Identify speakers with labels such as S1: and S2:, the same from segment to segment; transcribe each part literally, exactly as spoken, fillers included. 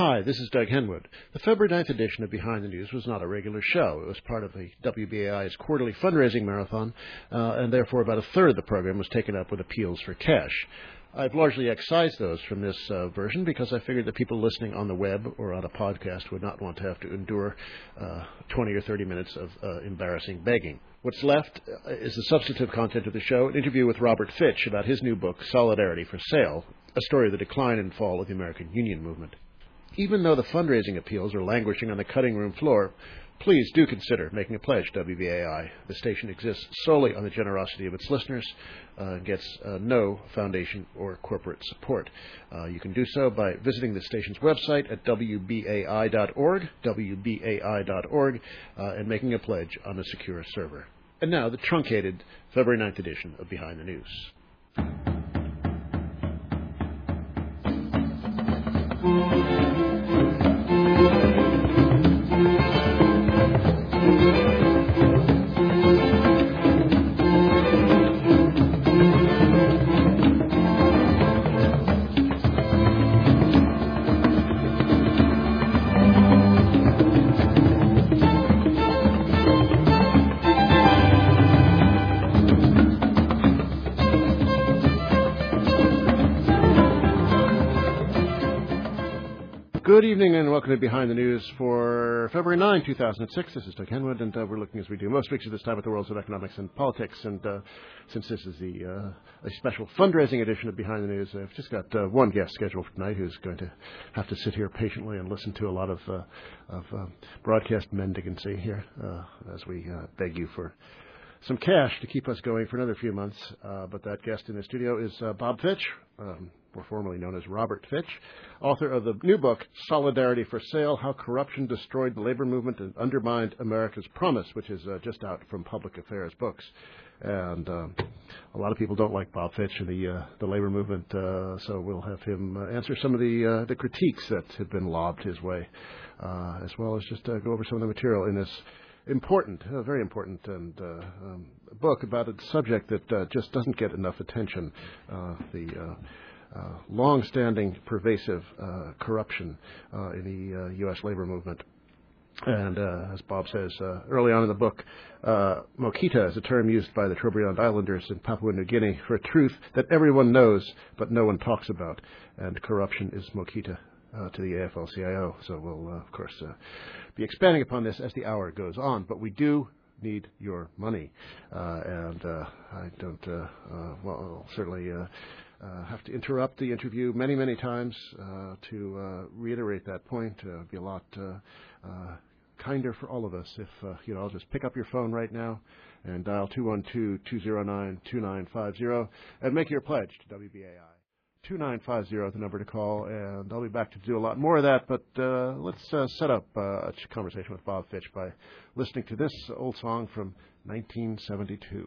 S1: Hi, this is Doug Henwood. The February ninth edition of Behind the News was not a regular show. It was part of the W B A I's quarterly fundraising marathon, uh, and therefore about a third of the program was taken up with appeals for cash. I've largely excised those from this uh, version because I figured that people listening on the web or on a podcast would not want to have to endure uh, twenty or thirty minutes of uh, embarrassing begging. What's left is the substantive content of the show, an interview with Robert Fitch about his new book, Solidarity for Sale, a story of the decline and fall of the American Union movement. Even though the fundraising appeals are languishing on the cutting room floor, please do consider making a pledge to W B A I. The station exists solely on the generosity of its listeners uh, and gets uh, no foundation or corporate support. Uh, you can do so by visiting the station's website at W B A I dot org, W B A I dot org, uh, and making a pledge on a secure server. And now, the truncated February ninth edition of Behind the News. Good evening and welcome to Behind the News for February ninth, two thousand six. This is Doug Henwood, and uh, we're looking, as we do most weeks at this time, at the worlds of economics and politics. And uh, since this is the uh, a special fundraising edition of Behind the News, I've just got uh, one guest scheduled for tonight who's going to have to sit here patiently and listen to a lot of uh, of uh, broadcast mendicancy here uh, as we uh, beg you for some cash to keep us going for another few months. Uh, but that guest in the studio is uh, Bob Fitch, um, more formerly known as Robert Fitch, author of the new book, Solidarity for Sale, How Corruption Destroyed the Labor Movement and Undermined America's Promise, which is uh, just out from Public Affairs Books. And um, a lot of people don't like Bob Fitch and the uh, the labor movement, uh, so we'll have him uh, answer some of the uh, the critiques that have been lobbed his way, uh, as well as just uh, go over some of the material in this important, uh, very important, and uh, um, book about a subject that uh, just doesn't get enough attention, uh, the uh, uh, long-standing, pervasive uh, corruption uh, in the uh, U S labor movement. And uh, as Bob says uh, early on in the book, uh, Mokita is a term used by the Trobriand Islanders in Papua New Guinea for a truth that everyone knows but no one talks about, and corruption is Mokita Uh, to the A F L C I O. So we'll, uh, of course, uh, be expanding upon this as the hour goes on. But we do need your money. Uh, and uh, I don't, uh, uh, well, I'll certainly uh, uh, have to interrupt the interview many, many times uh, to uh, reiterate that point. Uh, it'd be a lot uh, uh, kinder for all of us if, uh, you know, I'll just pick up your phone right now and dial two one two, two zero nine, two nine five zero and make your pledge to W B A I. two nine five zero is the number to call, and I'll be back to do a lot more of that, but uh, let's uh, set up uh, a conversation with Bob Fitch by listening to this old song from nineteen seventy-two.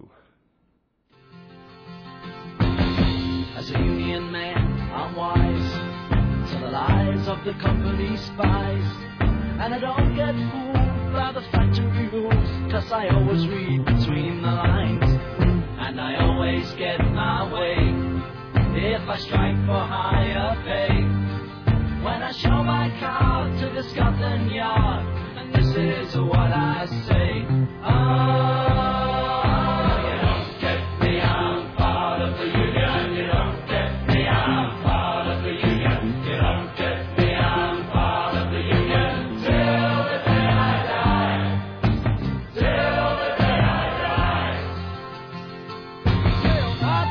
S2: As a union man, I'm wise to the lies of the company spies, and I don't get fooled by the factory rules, cause I always read between the lines, and I always get my way if I strike for higher pay. When I show my card to the Scotland Yard, and this is what I say. Oh, you don't get me, I'm part of the union. You don't get me, I'm part of the union. You don't get me, I'm part of the union. Till the day I die. Till the day I die. Till up.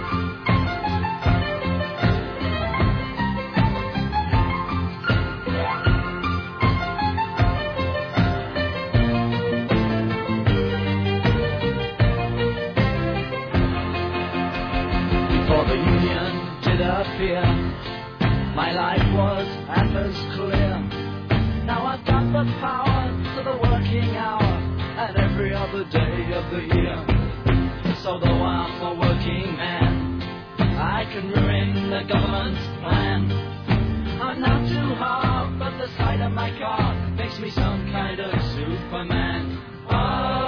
S2: My life was as clear. Now I've got the power to the working hour and every other day of the year. So though I'm a working man, I can ruin the government's plan. I'm not too hard, but the sight of my car makes me some kind of Superman. Oh,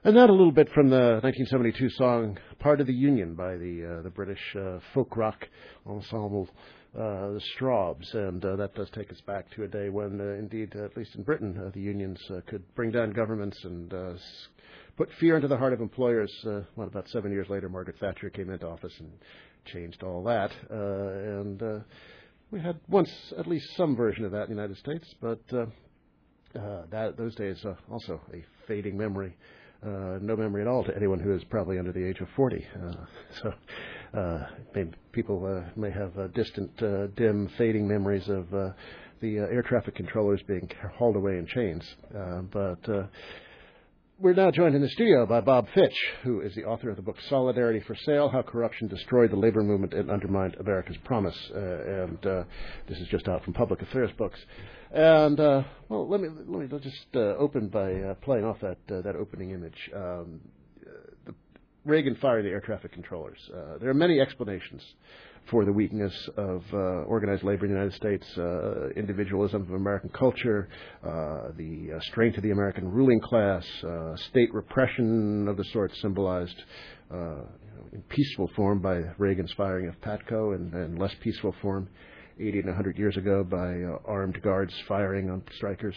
S1: And that a little bit from the nineteen seventy-two song "Part of the Union" by the uh, the British uh, folk rock ensemble uh, the Strawbs, and uh, that does take us back to a day when, uh, indeed, uh, at least in Britain, uh, the unions uh, could bring down governments and uh, s- put fear into the heart of employers. Uh, what, about seven years later, Margaret Thatcher came into office and changed all that, uh, and uh, we had once at least some version of that in the United States, but uh, uh, that those days uh, also a fading memory. Uh, no memory at all to anyone who is probably under the age of forty. Uh, so uh, maybe people uh, may have uh, distant, uh, dim, fading memories of uh, the uh, air traffic controllers being hauled away in chains. Uh, but uh, we're now joined in the studio by Bob Fitch, who is the author of the book Solidarity for Sale, How Corruption Destroyed the Labor Movement and Undermined America's Promise. Uh, and uh, this is just out from Public Affairs Books. And, uh, well, let me let me just uh, open by uh, playing off that uh, that opening image. Um, uh, the Reagan firing the air traffic controllers. Uh, there are many explanations for the weakness of uh, organized labor in the United States, uh, individualism of American culture, uh, the uh, strength of the American ruling class, uh, state repression of the sort symbolized uh, you know, in peaceful form by Reagan's firing of PATCO, and, and less peaceful form eighty and one hundred years ago by uh, armed guards firing on strikers.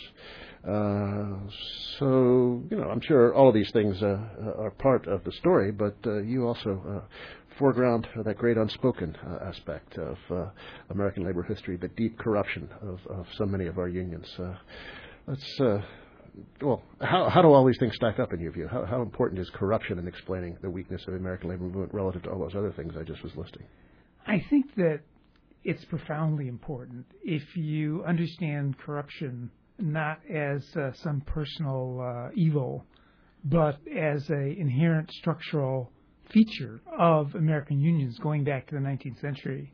S1: Uh, so, you know, I'm sure all of these things uh, are part of the story, but uh, you also uh, foreground uh, that great unspoken uh, aspect of uh, American labor history, the deep corruption of, of so many of our unions. Uh, let's, uh, well, how, how do all these things stack up in your view? How, how important is corruption in explaining the weakness of the American labor movement relative to all those other things I just was listing?
S3: I think that it's profoundly important if you understand corruption not as uh, some personal uh, evil, but as an inherent structural feature of American unions going back to the nineteenth century.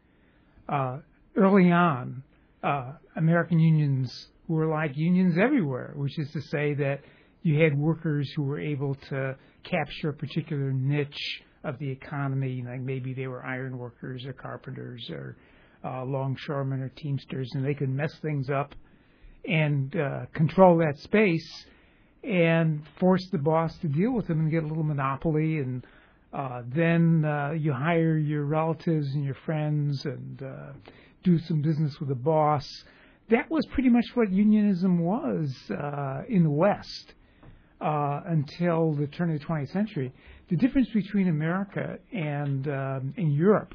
S3: Uh, early on, uh, American unions were like unions everywhere, which is to say that you had workers who were able to capture a particular niche of the economy, like maybe they were iron workers or carpenters or uh, longshoremen or teamsters, and they could mess things up and uh, control that space and force the boss to deal with them and get a little monopoly. And uh, then uh, you hire your relatives and your friends and uh, do some business with the boss. That was pretty much what unionism was uh, in the West uh, until the turn of the twentieth century. The difference between America and um, in Europe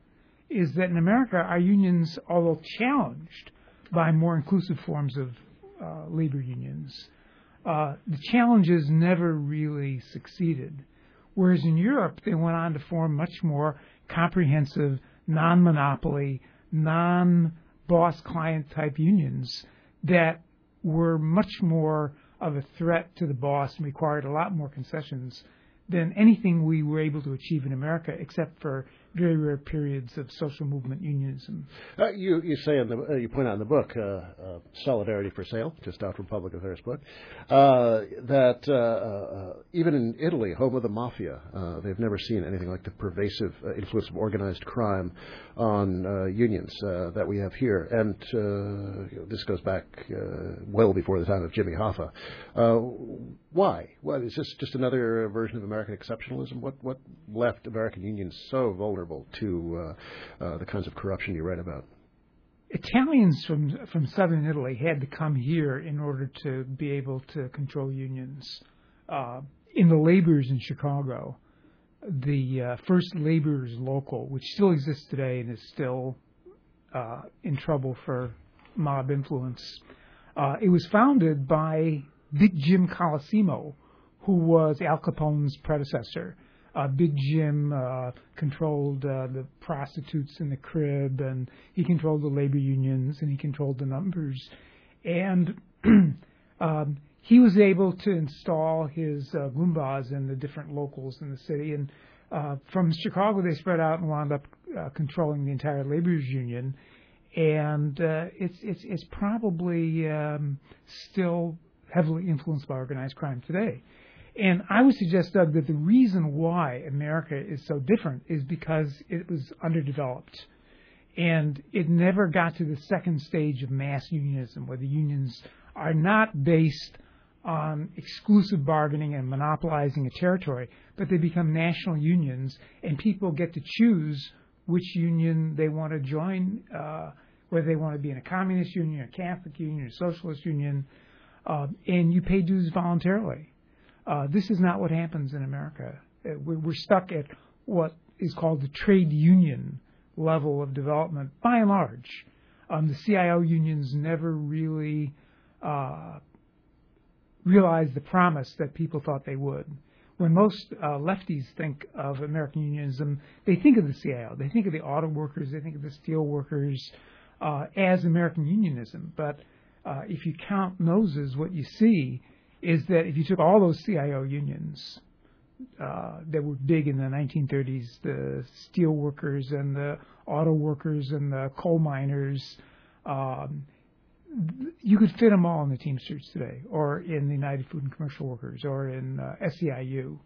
S3: is that in America, our unions, although challenged by more inclusive forms of uh, labor unions, uh, the challenges never really succeeded. Whereas in Europe, they went on to form much more comprehensive, non-monopoly, non-boss-client type unions that were much more of a threat to the boss and required a lot more concessions than anything we were able to achieve in America, except for very rare periods of social movement unionism.
S1: Uh, you, you say in the uh, you point out in the book, uh, uh, Solidarity for Sale, just out from Public Affairs book, uh, that uh, uh, even in Italy, home of the mafia, uh, they've never seen anything like the pervasive uh, influence of organized crime on uh, unions uh, that we have here. And uh, you know, this goes back uh, well before the time of Jimmy Hoffa. Uh, why? What, is this just another version of American exceptionalism? What what left American unions so vulnerable to uh, uh, the kinds of corruption you write about?
S3: Italians from from southern Italy had to come here in order to be able to control unions. Uh, in the laborers in Chicago, the uh, first laborers local, which still exists today and is still uh, in trouble for mob influence, uh, it was founded by Big Jim Colosimo, who was Al Capone's predecessor. Uh, Big Jim uh, controlled uh, the prostitutes in the crib, and he controlled the labor unions, and he controlled the numbers. And um, he was able to install his uh, Goombas in the different locals in the city. And uh, from Chicago, they spread out and wound up uh, controlling the entire laborers union. And uh, it's, it's, it's probably um, still heavily influenced by organized crime today. And I would suggest, Doug, that the reason why America is so different is because it was underdeveloped. And it never got to the second stage of mass unionism, where the unions are not based on exclusive bargaining and monopolizing a territory, but they become national unions, and people get to choose which union they want to join, uh, whether they want to be in a communist union, a Catholic union, a socialist union, uh, and you pay dues voluntarily. Uh, this is not what happens in America. Uh, we're, we're stuck at what is called the trade union level of development, by and large. Um, the C I O unions never really uh, realized the promise that people thought they would. When most uh, lefties think of American unionism, they think of the C I O. They think of the auto workers. They think of the steel workers uh, as American unionism. But uh, if you count noses, what you see is that if you took all those C I O unions uh, that were big in the nineteen thirties, the steel workers and the auto workers and the coal miners, um, you could fit them all in the Teamsters today, or in the United Food and Commercial Workers, or in uh, S E I U.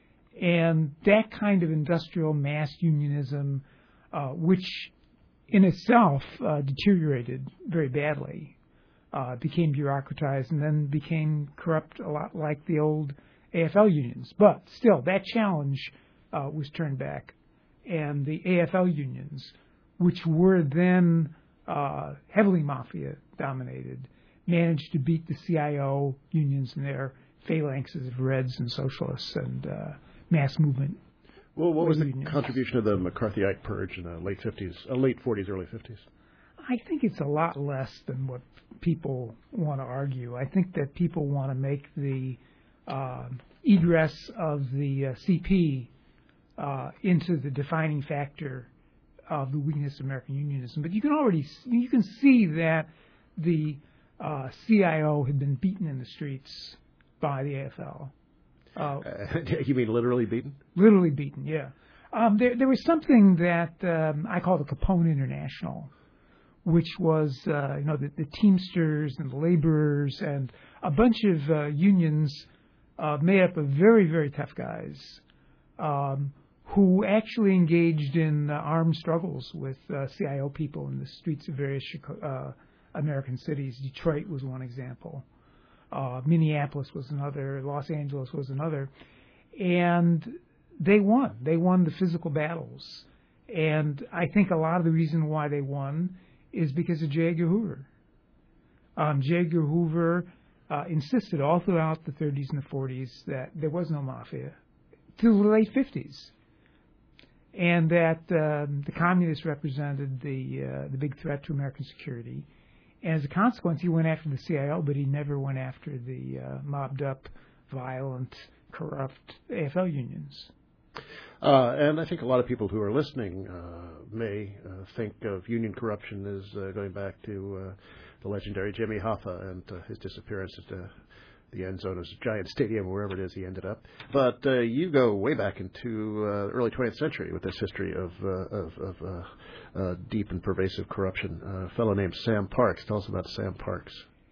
S3: And that kind of industrial mass unionism, uh, which in itself uh, deteriorated very badly, uh, became bureaucratized and then became corrupt a lot like the old A F L unions. But still, that challenge uh, was turned back. And the A F L unions, which were then uh, heavily mafia-dominated, managed to beat the C I O unions in their phalanxes of Reds and Socialists and uh, mass movement.
S1: Well, what was the
S3: unions.
S1: contribution of the McCarthyite purge in the late fifties, uh, late forties, early fifties?
S3: I think it's a lot less than what people want to argue. I think that people want to make the uh, egress of the uh, C P uh, into the defining factor of the weakness of American unionism. But you can already you can see that the uh, C I O had been beaten in the streets by the A F L. Uh,
S1: uh, you mean literally beaten?
S3: Literally beaten, yeah. Um, there, there was something that um, I call the Capone International, which was uh, you know the, the Teamsters and the laborers and a bunch of uh, unions uh, made up of very, very tough guys um, who actually engaged in uh, armed struggles with uh, C I O people in the streets of various uh, American cities. Detroit was one example. Uh, Minneapolis was another. Los Angeles was another. And they won. They won the physical battles. And I think a lot of the reason why they won is because of J. Edgar Hoover. Um, J. Edgar Hoover uh, insisted all throughout the thirties and the forties that there was no mafia till the late fifties. And that um, the communists represented the uh, the big threat to American security. And as a consequence, he went after the C I O, but he never went after the uh, mobbed-up, violent, corrupt A F L unions.
S1: Uh, and I think a lot of people who are listening uh, may uh, think of union corruption as uh, going back to uh, the legendary Jimmy Hoffa and uh, his disappearance at uh, the end zone of Giant Stadium, wherever it is he ended up. But uh, you go way back into uh, the early twentieth century with this history of, uh, of, of uh, uh, deep and pervasive corruption. Uh, a fellow named Sam Parks. Tell us about Sam Parks.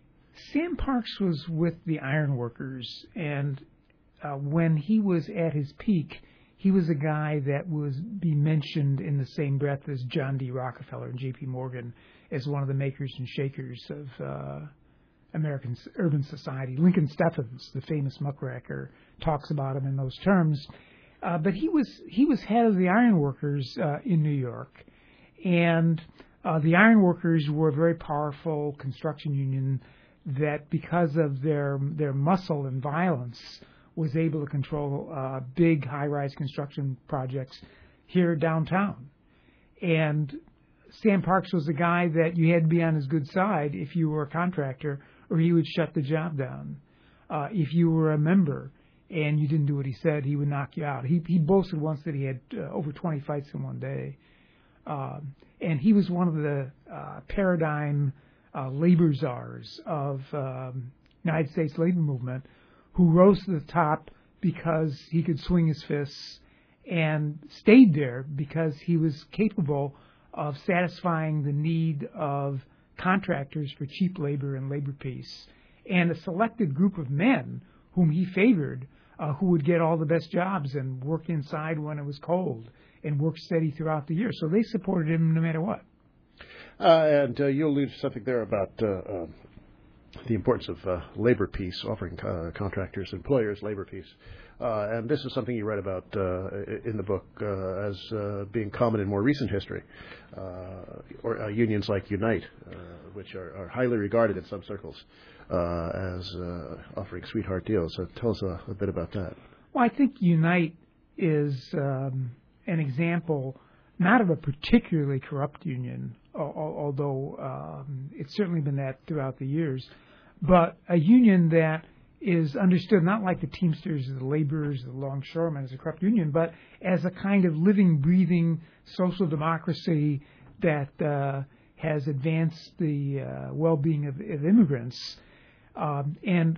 S3: Sam Parks was with the iron workers, and uh, when he was at his peak, he was a guy that was be mentioned in the same breath as John D. Rockefeller and J P. Morgan as one of the makers and shakers of uh, American urban society. Lincoln Steffens, the famous muckraker, talks about him in those terms. Uh, but he was he was head of the ironworkers uh, in New York, and uh, the ironworkers were a very powerful construction union that, because of their their muscle and violence, was able to control uh, big high-rise construction projects here downtown. And Sam Parks was a guy that you had to be on his good side if you were a contractor, or he would shut the job down. Uh, if you were a member and you didn't do what he said, he would knock you out. He, he boasted once that he had uh, over twenty fights in one day. Um, and he was one of the uh, paradigm uh, labor czars of um, United States labor movement, who rose to the top because he could swing his fists, and stayed there because he was capable of satisfying the need of contractors for cheap labor and labor peace, and a selected group of men whom he favored, uh, who would get all the best jobs and work inside when it was cold and work steady throughout the year. So they supported him no matter what.
S1: Uh, and uh, you alluded to something there about uh, uh, the importance of uh, labor peace, offering uh, contractors, employers labor peace. Uh, and this is something you write about uh, in the book uh, as uh, being common in more recent history. Uh, or uh, unions like Unite, uh, which are, are highly regarded in some circles uh, as uh, offering sweetheart deals. So tell us a, a bit about that.
S3: Well, I think Unite is um, an example not of a particularly corrupt union, al- although um, it's certainly been that throughout the years, but a union that is understood not like the Teamsters, the laborers, the longshoremen as a corrupt union, but as a kind of living, breathing social democracy that uh, has advanced the uh, well-being of, of immigrants. Um, and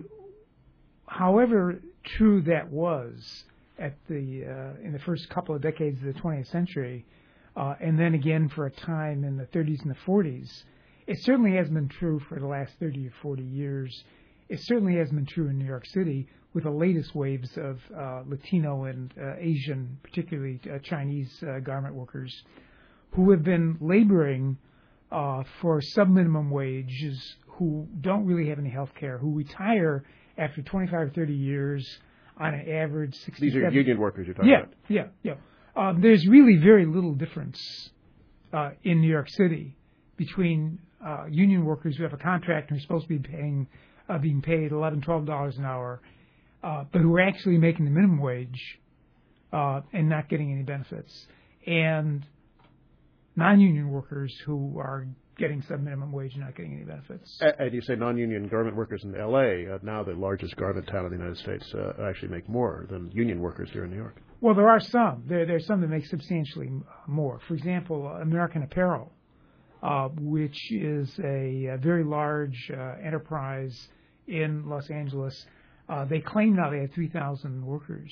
S3: however true that was at the uh, in the first couple of decades of the twentieth century, uh, and then again for a time in the thirties and the forties, it certainly has been true for the last thirty or forty years. It certainly has been true in New York City with the latest waves of uh, Latino and uh, Asian, particularly uh, Chinese uh, garment workers, who have been laboring uh, for sub-minimum wages, who don't really have any health care, who retire after twenty-five or thirty years on an average sixty.
S1: These are union workers you're talking
S3: yeah,
S1: about.
S3: Yeah, yeah, yeah. Um, there's really very little difference uh, in New York City between uh, union workers who have a contract and are supposed to be paying Uh, being paid eleven dollars, twelve dollars an hour, uh, but who are actually making the minimum wage uh, and not getting any benefits, and non-union workers who are getting sub-minimum wage and not getting any benefits.
S1: And, and you say non-union garment workers in L A, uh, now the largest garment town in the United States, uh, actually make more than union workers here in New York.
S3: Well, there are some. There, there are some that make substantially more. For example, American Apparel, uh, which is a, a very large uh, enterprise in Los Angeles. Uh, they claim now they have three thousand workers.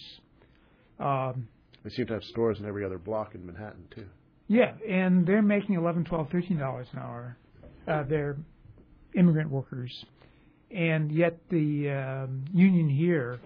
S3: Um,
S1: they seem to have stores in every other block in Manhattan, too.
S3: Yeah, and they're making eleven dollars, twelve dollars, thirteen dollars an hour. Uh, they're immigrant workers. And yet the um, union here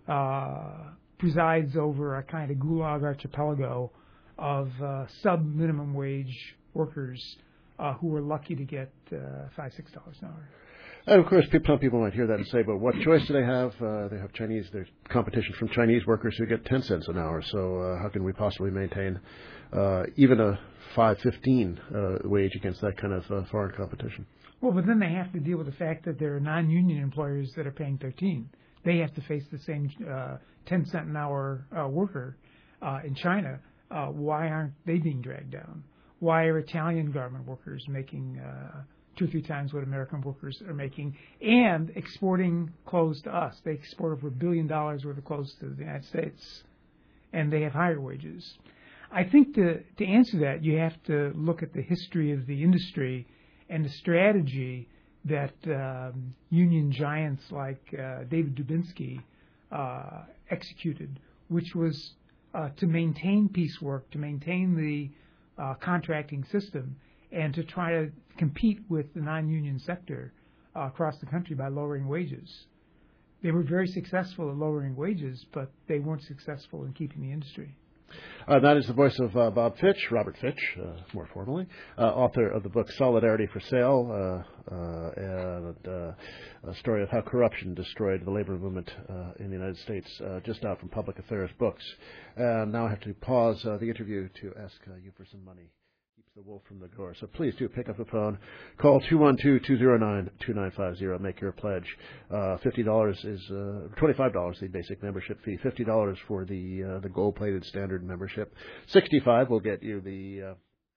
S3: uh, presides over a kind of gulag archipelago of uh, sub-minimum wage workers uh, who are lucky to get uh, five dollars, six dollars an hour.
S1: And of course, people, some people might hear that and say, but what choice do they have? Uh, they have Chinese, there's competition from Chinese workers who get ten cents an hour. So uh, how can we possibly maintain uh, even a five fifteen uh, wage against that kind of uh, foreign competition?
S3: Well, but then they have to deal with the fact that there are non-union employers that are paying thirteen. They have to face the same uh, ten cent an hour uh, worker uh, in China. Uh, why aren't they being dragged down? Why are Italian garment workers making uh, two or three times what American workers are making and exporting clothes to us? They export over a billion dollars worth of clothes to the United States, and they have higher wages. I think to, to answer that, you have to look at the history of the industry and the strategy that um, union giants like uh, David Dubinsky uh, executed, which was uh, to maintain piecework, to maintain the uh, contracting system, and to try to compete with the non-union sector uh, across the country by lowering wages. They were very successful at lowering wages, but they weren't successful in keeping the industry.
S1: Uh, that is the voice of uh, Bob Fitch, Robert Fitch, uh, more formally, uh, author of the book Solidarity for Sale, uh, uh, and uh, a story of how corruption destroyed the labor movement uh, in the United States, uh, just out from Public Affairs Books. And now I have to pause uh, the interview to ask uh, you for some money. Keeps the wolf from the door. So please do pick up the phone. Call two one two, two zero nine, two nine five zero. Make your pledge. Uh, fifty dollars is uh, twenty-five dollars the basic membership fee. Fifty dollars for the uh, the gold-plated standard membership. Sixty-five will get you the. Uh,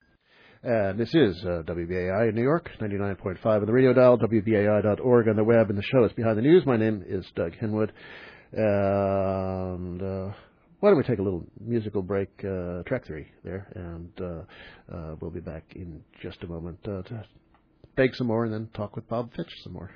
S1: and this is uh, W B A I in New York, ninety-nine point five on the radio dial, W B A I dot org on the web, and the show is Behind the News. My name is Doug Henwood, and. Uh, Why don't we take a little musical break, uh, track three there, and uh, uh, we'll be back in just a moment uh, to beg some more and then talk with Bob Fitch some more.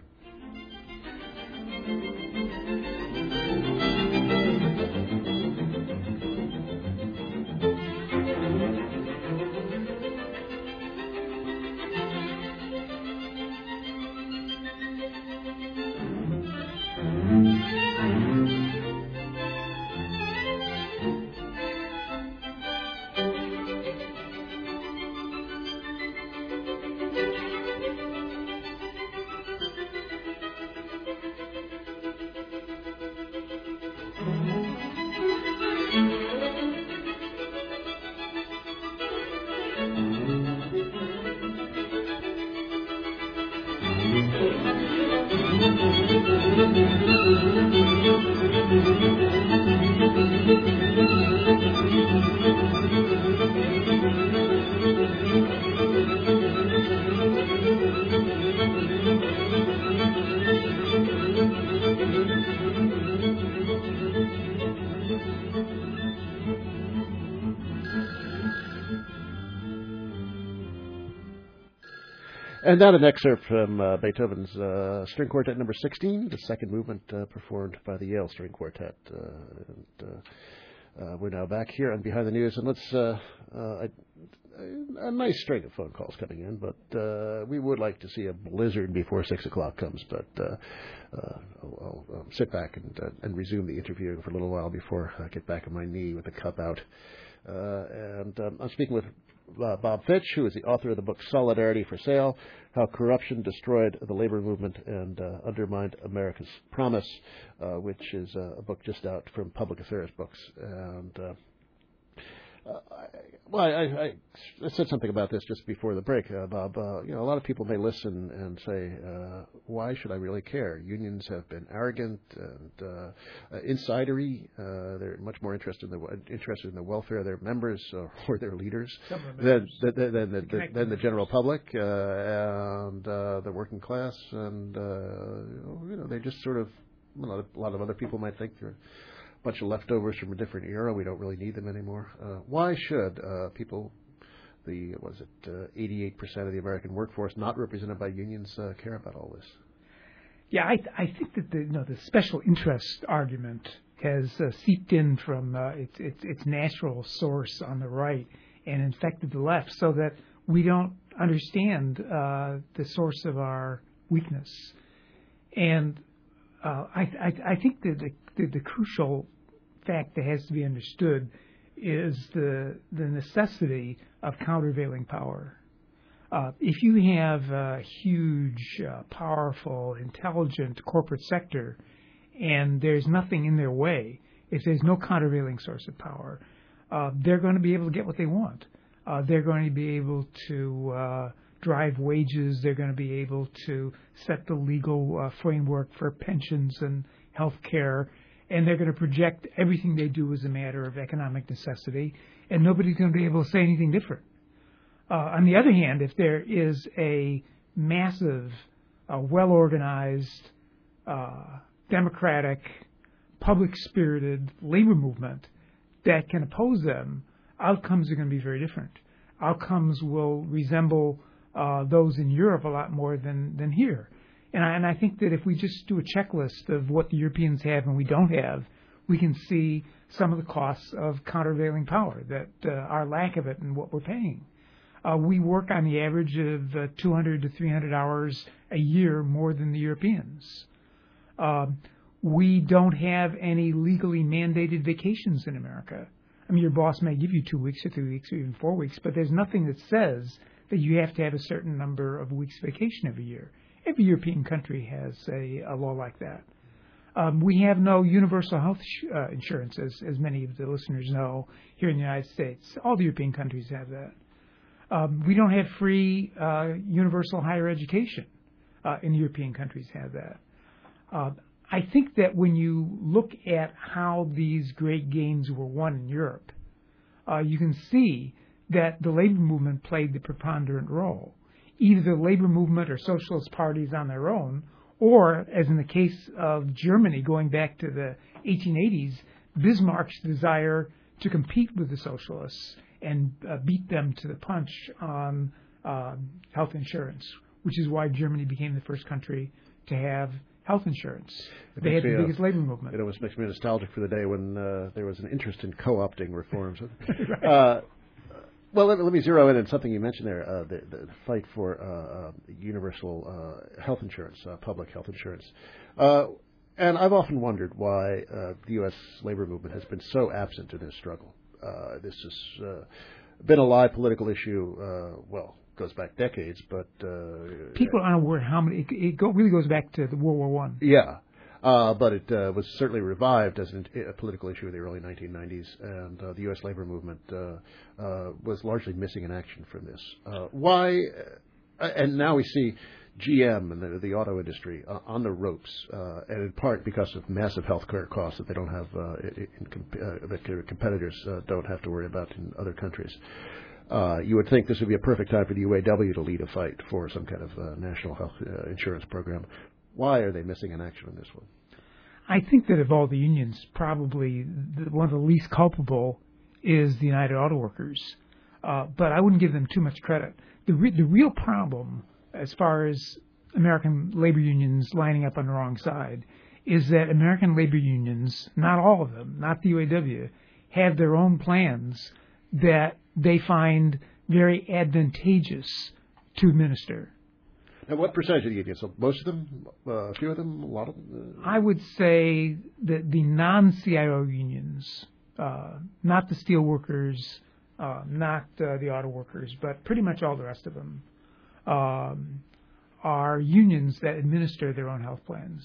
S1: And now an excerpt from uh, Beethoven's uh, String Quartet Number sixteen, the second movement uh, performed by the Yale String Quartet. Uh, and, uh, uh, we're now back here on Behind the News, and let's uh, uh, a, a nice string of phone calls coming in, but uh, we would like to see a blizzard before six o'clock comes. But uh, uh, I'll, I'll um, sit back and uh, and resume the interview for a little while before I get back on my knee with the cup out. Uh, and um, I'm speaking with Uh, Bob Fitch, who is the author of the book Solidarity for Sale, How Corruption Destroyed the Labor Movement and uh, Undermined America's Promise, uh, which is uh, a book just out from Public Affairs Books. And uh, uh, I, well, I, I, I said something about this just before the break, uh, Bob. Uh, you know, a lot of people may listen and say, uh, "Why should I really care?" Unions have been arrogant and uh, uh, insidery. Uh, they're much more interested in the interested in the welfare of their members or, or their leaders than than, than, than, the, than the general public uh, and uh, the working class. And uh, you know, they just sort of a lot of, a lot of other people might think they're bunch of leftovers from a different era. We don't really need them anymore. Uh, why should uh, people, the was it uh, eighty-eight percent of the American workforce not represented by unions, uh, care about all this?
S3: Yeah, I, I think that the you know the special interest argument has uh, seeped in from uh, its, its its natural source on the right and infected the left, so that we don't understand uh, the source of our weakness. And uh, I, I I think that the, the the crucial fact that has to be understood is the the necessity of countervailing power. Uh, if you have a huge, uh, powerful, intelligent corporate sector, and there's nothing in their way, if there's no countervailing source of power, uh, they're going to be able to get what they want. Uh, they're going to be able to uh, drive wages. They're going to be able to set the legal uh, framework for pensions and health care. And they're going to project everything they do as a matter of economic necessity, and nobody's going to be able to say anything different. Uh, on the other hand, if there is a massive, uh, well-organized, uh, democratic, public-spirited labor movement that can oppose them, outcomes are going to be very different. Outcomes will resemble uh, those in Europe a lot more than, than here. And I, and I think that if we just do a checklist of what the Europeans have and we don't have, we can see some of the costs of countervailing power, that uh, our lack of it and what we're paying. Uh, we work on the average of uh, two hundred to three hundred hours a year more than the Europeans. Uh, we don't have any legally mandated vacations in America. I mean, your boss may give you two weeks or three weeks or even four weeks, but there's nothing that says that you have to have a certain number of weeks vacation every year. Every European country has a, a law like that. Um, we have no universal health sh- uh, insurance, as, as many of the listeners know, here in the United States. All the European countries have that. Um, we don't have free uh, universal higher education, uh, and European countries have that. Uh, I think that when you look at how these great gains were won in Europe, uh, you can see that the labor movement played the preponderant role. Either the labor movement or socialist parties on their own, or, as in the case of Germany going back to the eighteen eighties, Bismarck's desire to compete with the socialists and uh, beat them to the punch on uh, health insurance, which is why Germany became the first country to have health insurance. It they had the biggest a, labor movement.
S1: It always makes me nostalgic for the day when uh, there was an interest in co-opting reforms. Right. uh, Well, let, let me zero in on something you mentioned there, uh, the, the fight for uh, uh, universal uh, health insurance, uh, public health insurance. Uh, and I've often wondered why uh, the U S labor movement has been so absent in this struggle. Uh, this has uh, been a live political issue, uh, well, goes back decades, but... Uh,
S3: People aren't aware how many... It, it go, really goes back to the World War One.
S1: Yeah. Uh, but it uh, was certainly revived as an, a political issue in the early nineteen nineties, and uh, the U S labor movement uh, uh, was largely missing in action from this. Uh, why? Uh, and now we see G M and the, the auto industry uh, on the ropes, uh, and in part because of massive health care costs that they don't have, uh, in, uh, that competitors uh, don't have to worry about in other countries. Uh, you would think this would be a perfect time for the U A W to lead a fight for some kind of uh, national health uh, insurance program. Why are they missing in action on this one?
S3: I think that of all the unions, probably the, one of the least culpable is the United Auto Workers. Uh, but I wouldn't give them too much credit. The, re- the real problem as far as American labor unions lining up on the wrong side, is that American labor unions, not all of them, not the U A W, have their own plans that they find very advantageous to administer.
S1: And what percentage of the unions? So most of them, uh, a few of them, a lot of them? Uh...
S3: I would say that the non-C I O unions, uh, not the steel workers, uh, not uh, the auto workers, but pretty much all the rest of them, um, are unions that administer their own health plans.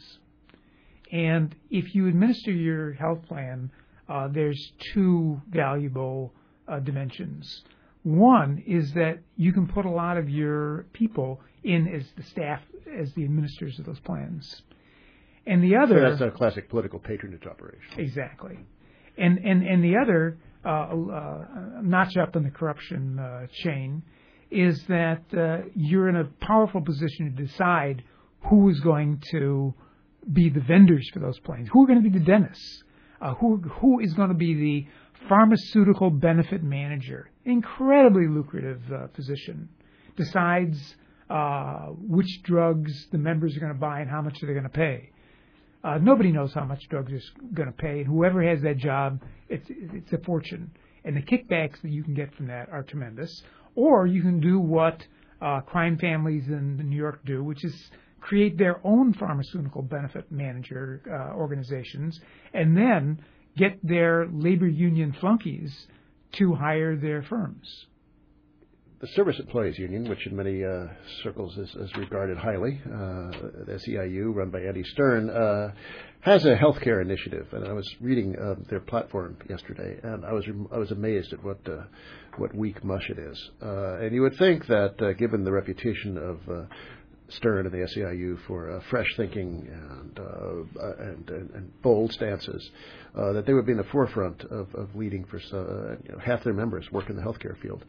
S3: And if you administer your health plan, uh, there's two valuable uh, dimensions. One is that you can put a lot of your people in as the staff, as the administrators of those plans. And the other...
S1: So that's a classic political patronage operation.
S3: Exactly. And and, and the other uh, uh, notch up in the corruption uh, chain is that uh, you're in a powerful position to decide who is going to be the vendors for those plans, who are going to be the dentists, uh, who who is going to be the pharmaceutical benefit manager, incredibly lucrative uh, position, decides uh, which drugs the members are going to buy and how much they're going to pay. Uh, nobody knows how much drugs are going to pay, and whoever has that job, it's it's a fortune. And the kickbacks that you can get from that are tremendous. Or you can do what uh, crime families in New York do, which is create their own pharmaceutical benefit manager uh, organizations, and then get their labor union flunkies to hire their firms.
S1: The Service Employees Union, which in many uh, circles is, is regarded highly, uh, the S E I U, run by Andy Stern, uh, has a healthcare initiative. And I was reading uh, their platform yesterday, and I was I was amazed at what uh, what weak mush it is. Uh, and you would think that, uh, given the reputation of uh, Stern and the S E I U for uh, fresh thinking and, uh, uh, and, and and bold stances, uh, that they would be in the forefront of, of leading for uh, you know, half their members work in the healthcare field.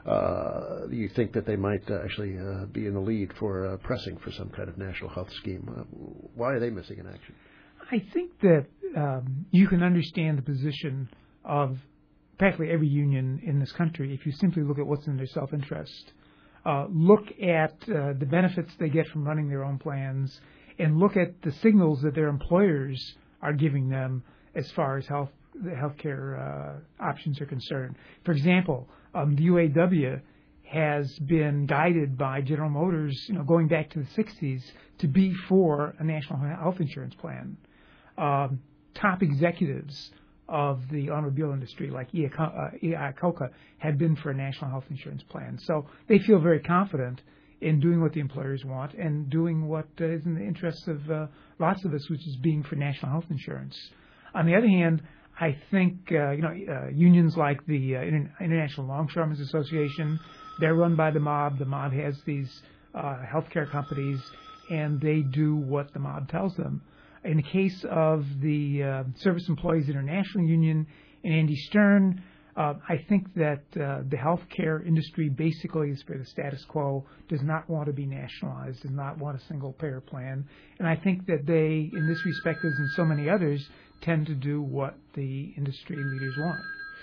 S1: Uh, you think that they might uh, actually uh, be in the lead for uh, pressing for some kind of national health scheme. Uh, why are they missing in action?
S3: I think that um, you can understand the position of practically every union in this country if you simply look at what's in their self-interest. Uh, look at uh, the benefits they get from running their own plans, and look at the signals that their employers are giving them as far as health the healthcare uh, options are concerned. For example, um, the U A W has been guided by General Motors, you know, going back to the sixties, to be for a national health insurance plan. Um, top executives of the automobile industry, like Iacocca, had been for a national health insurance plan. So they feel very confident in doing what the employers want and doing what uh, is in the interests of uh, lots of us, which is being for national health insurance. On the other hand, I think uh, you know uh, unions like the uh, Inter- International Longshoremen's Association, they're run by the mob. The mob has these uh, healthcare companies, and they do what the mob tells them. In the case of the uh, Service Employees International Union and Andy Stern, uh, I think that uh, the healthcare industry basically is for the status quo, does not want to be nationalized, does not want a single-payer plan. And I think that they, in this respect, as in so many others, tend to do what the industry leaders want.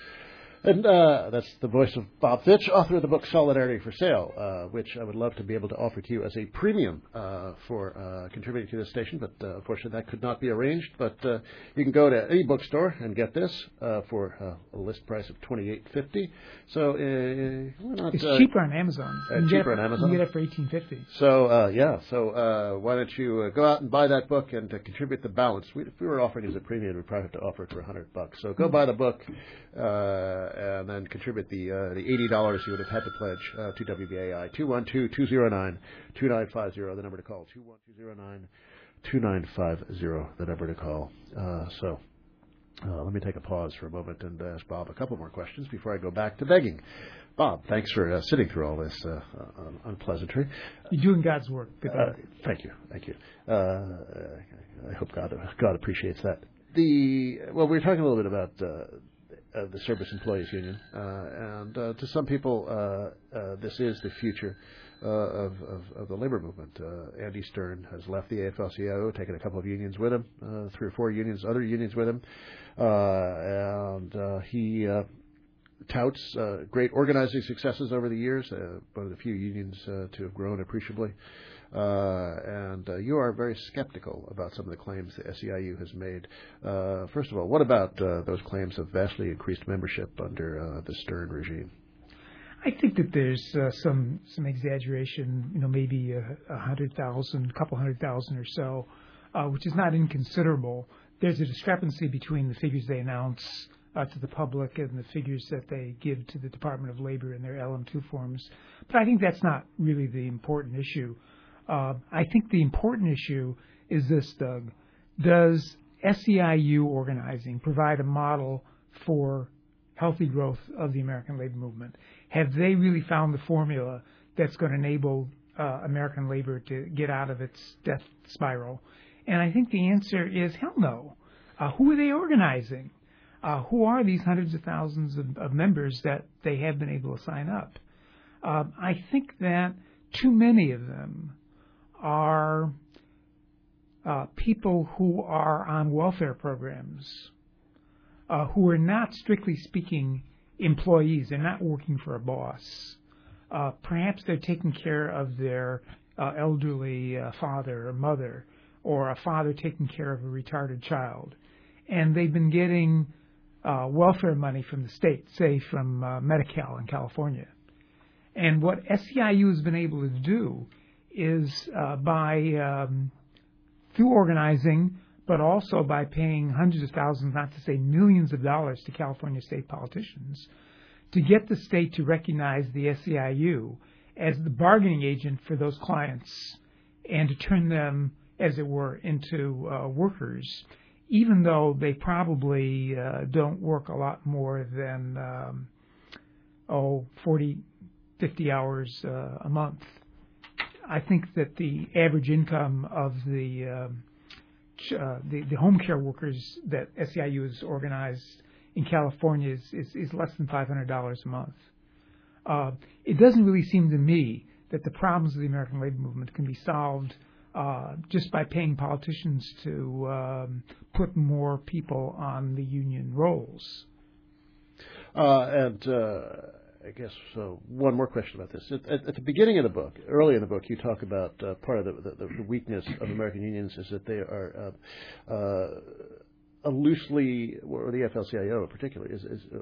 S1: And uh, that's the voice of Bob Fitch, author of the book Solidarity for Sale, uh, which I would love to be able to offer to you as a premium uh, for uh, contributing to this station, but uh, unfortunately that could not be arranged. But uh, you can go to any bookstore and get this uh, for uh, a list price of twenty-eight fifty. So uh, we're not,
S3: it's
S1: uh,
S3: cheaper on Amazon.
S1: Uh, cheaper
S3: it,
S1: on Amazon.
S3: You get it for eighteen fifty.
S1: So uh, yeah, so uh, why don't you uh, go out and buy that book and uh, contribute the balance? We, if we were offering it as a premium, we'd probably have to offer it for a hundred bucks. So go buy the book uh, and then contribute the uh, the eighty dollars you would have had to pledge uh, to W B A I. two one two, two zero nine, two nine five zero, the number to call. two one two zero nine, two nine five zero, the number to call. Uh, so uh, let me take a pause for a moment and ask Bob a couple more questions before I go back to begging. Bob, thanks for uh, sitting through all this uh, uh, unpleasantry.
S3: You're doing God's work.
S1: Uh, thank you, thank you. Uh, I hope God God appreciates that. The well, we were talking a little bit about uh, Uh, the Service Employees Union, uh, and uh, to some people, uh, uh, this is the future uh, of, of, of the labor movement. Uh, Andy Stern has left the A F L C I O, taken a couple of unions with him, uh, three or four unions, other unions with him, uh, and uh, he uh, touts uh, great organizing successes over the years, uh, one of the few unions uh, to have grown appreciably. Uh, and uh, you are very skeptical about some of the claims the S E I U has made. Uh, first of all, what about uh, those claims of vastly increased membership under uh, the Stern regime?
S3: I think that there's uh, some some exaggeration, you know, maybe a, a hundred thousand, a couple hundred thousand or so, uh, which is not inconsiderable. There's a discrepancy between the figures they announce uh, to the public and the figures that they give to the Department of Labor in their L M two forms. But I think that's not really the important issue. Uh, I think the important issue is this, Doug. Does S E I U organizing provide a model for healthy growth of the American labor movement? Have they really found the formula that's going to enable uh, American labor to get out of its death spiral? And I think the answer is hell no. Uh, who are they organizing? Uh, who are these hundreds of thousands of, of members that they have been able to sign up? Uh, I think that too many of them are uh, people who are on welfare programs, uh, who are not, strictly speaking, employees. They're not working for a boss. Uh, perhaps they're taking care of their uh, elderly uh, father or mother, or a father taking care of a retarded child. And they've been getting uh, welfare money from the state, say from uh, Medi-Cal in California. And what S E I U has been able to do is uh, by, um, through organizing, but also by paying hundreds of thousands, not to say millions of dollars to California state politicians, to get the state to recognize the S E I U as the bargaining agent for those clients and to turn them, as it were, into uh, workers, even though they probably uh, don't work a lot more than, um, oh, forty, fifty hours uh, a month. I think that the average income of the, um, uh, the the home care workers that S E I U has organized in California is, is, is less than five hundred dollars a month. Uh, it doesn't really seem to me that the problems of the American labor movement can be solved uh, just by paying politicians to um, put more people on the union rolls.
S1: Uh, and uh, I guess so. One more question about this. At, at, at the beginning of the book, early in the book, you talk about uh, part of the, the, the weakness of American unions is that they are uh, uh, a loosely, or the F L C I O particularly, is, is uh,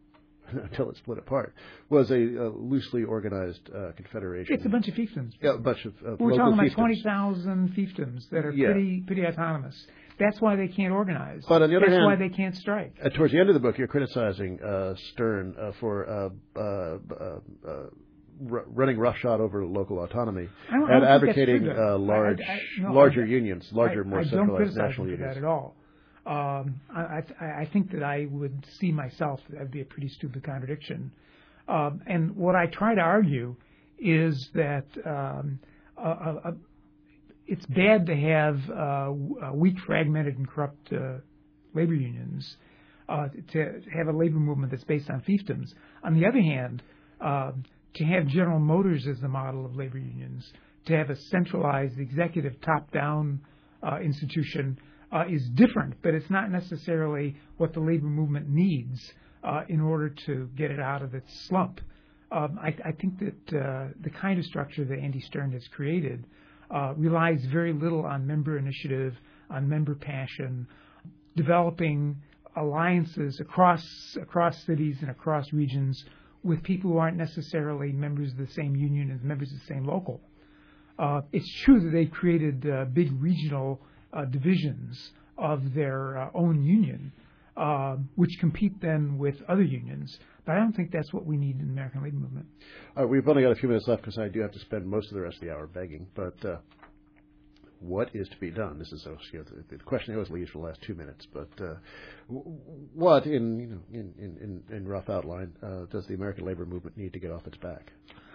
S1: until it split apart, was a, a loosely organized uh, confederation.
S3: It's a bunch of fiefdoms.
S1: Yeah, a bunch of uh,
S3: We're
S1: local
S3: talking about
S1: fiefdoms.
S3: twenty thousand fiefdoms that are
S1: Yeah.
S3: pretty pretty autonomous. That's why they can't organize.
S1: But on the other
S3: That's
S1: hand,
S3: why they can't strike.
S1: Uh, towards the end of the book, you're criticizing uh, Stern uh, for uh, uh, uh, uh, r- running roughshod over local autonomy
S3: I don't,
S1: and
S3: I don't think that's
S1: advocating
S3: true,
S1: uh, large,
S3: I, I, no,
S1: larger
S3: I,
S1: unions, larger,
S3: I,
S1: more
S3: I don't
S1: centralized
S3: criticize
S1: national
S3: them for
S1: unions.
S3: that at all. Um, I, I, I think that I would see myself that would be a pretty stupid contradiction. Um, and what I try to argue is that um, a, a, a, it's bad to have uh, weak, fragmented, and corrupt uh, labor unions, uh, to have a labor movement that's based on fiefdoms. On the other hand, uh, to have General Motors as the model of labor unions, to have a centralized executive top-down uh, institution uh, is different, but it's not necessarily what the labor movement needs uh, in order to get it out of its slump. Um, I, I think that uh, the kind of structure that Andy Stern has created uh, relies very little on member initiative, on member passion, developing alliances across across cities and across regions with people who aren't necessarily members of the same union as members of the same local. Uh, it's true that they've created uh, big regional uh, divisions of their uh, own union, uh, which compete then with other unions. But I don't think that's what we need in the American labor movement.
S1: Uh, we've only got a few minutes left because I do have to spend most of the rest of the hour begging. But uh, what is to be done? This is a, you know, the, the question I always leaves for the last two minutes. But uh, what, in you know, in in, in rough outline, uh, does the American labor movement need to get off its back?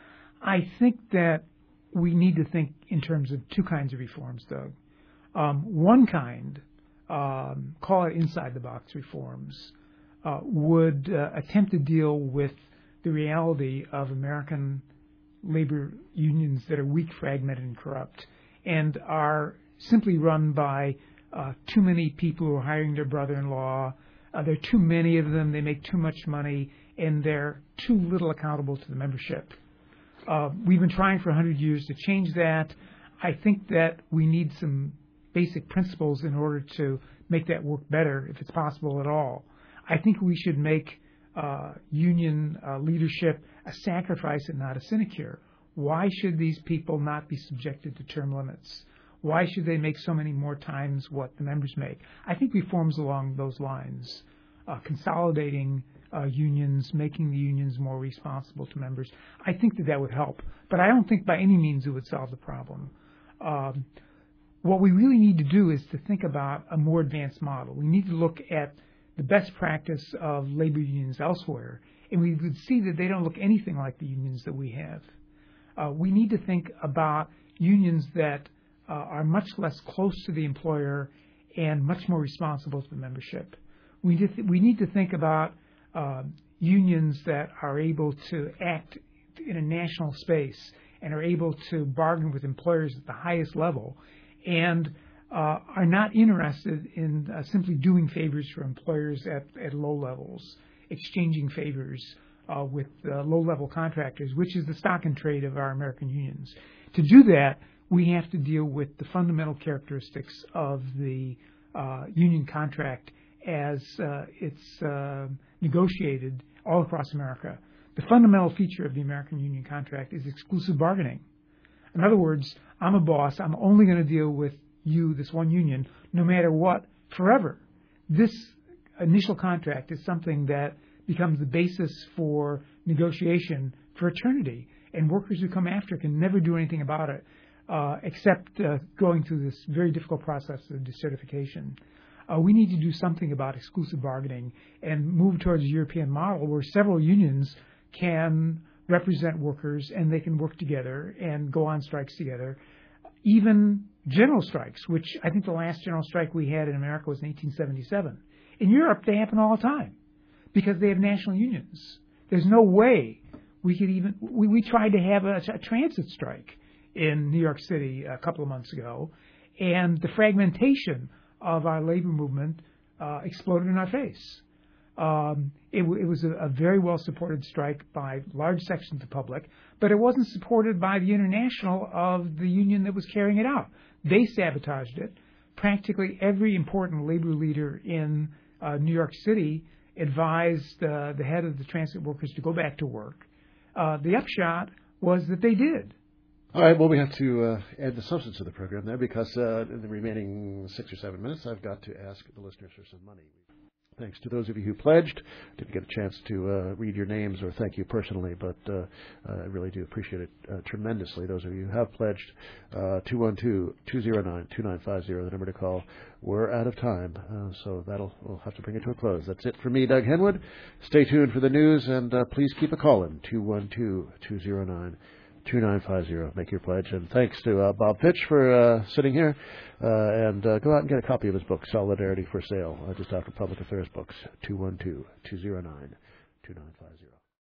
S3: I think that we need to think in terms of two kinds of reforms, Doug. Um, one kind, um, call it inside-the-box reforms, uh, would uh, attempt to deal with the reality of American labor unions that are weak, fragmented, and corrupt, and are simply run by uh, too many people who are hiring their brother-in-law, Uh, there are too many of them. They make too much money, and they're too little accountable to the membership. Uh, we've been trying for one hundred years to change that. I think that we need some basic principles in order to make that work better, if it's possible at all. I think we should make uh, union uh, leadership a sacrifice and not a sinecure. Why should these people not be subjected to term limits? Why should they make so many more times what the members make? I think reforms along those lines, uh, consolidating uh, unions, making the unions more responsible to members, I think that that would help. But I don't think by any means it would solve the problem. Um, what we really need to do is to think about a more advanced model. We need to look at the best practice of labor unions elsewhere, and we would see that they don't look anything like the unions that we have. Uh, we need to think about unions that uh, are much less close to the employer and much more responsible to the membership. We, th- we need to think about uh, unions that are able to act in a national space and are able to bargain with employers at the highest level and uh, are not interested in uh, simply doing favors for employers at, at low levels, exchanging favors uh, with uh, low-level contractors, which is the stock and trade of our American unions. To do that, we have to deal with the fundamental characteristics of the uh, union contract as uh, it's uh, negotiated all across America. The fundamental feature of the American union contract is exclusive bargaining. In other words, I'm a boss. I'm only going to deal with you, this one union, no matter what, forever. This initial contract is something that becomes the basis for negotiation for eternity, and workers who come after can never do anything about it uh, except uh, going through this very difficult process of decertification. Uh, we need to do something about exclusive bargaining and move towards a European model where several unions can represent workers and they can work together and go on strikes together, even general strikes, which I think the last general strike we had in America was in eighteen seventy-seven. In Europe, they happen all the time because they have national unions. There's no way we could even, we, we tried to have a, a transit strike in New York City a couple of months ago, and the fragmentation of our labor movement uh, exploded in our face. Um, it, it was a, a very well-supported strike by large sections of the public, but it wasn't supported by the international of the union that was carrying it out. They sabotaged it. Practically every important labor leader in uh, New York City advised uh, the head of the transit workers to go back to work. Uh, the upshot was that they did.
S1: All right, well, we have to uh, add the substance of the program there because uh, in the remaining six or seven minutes, I've got to ask the listeners for some money. Thanks to those of you who pledged. Didn't get a chance to uh, read your names or thank you personally, but uh, I really do appreciate it uh, tremendously. Those of you who have pledged, uh, two one two, two zero nine, two nine five zero, the number to call. We're out of time, uh, so that'll we'll have to bring it to a close. That's it for me, Doug Henwood. Stay tuned for the news, and uh, please keep a call-in, two one two, two zero nine, two nine five zero. Make your pledge. And thanks to uh, Bob Fitch for uh, sitting here. Uh, and uh, go out and get a copy of his book, Solidarity for Sale, uh, just after Public Affairs Books, two one two, two zero nine, two nine five zero.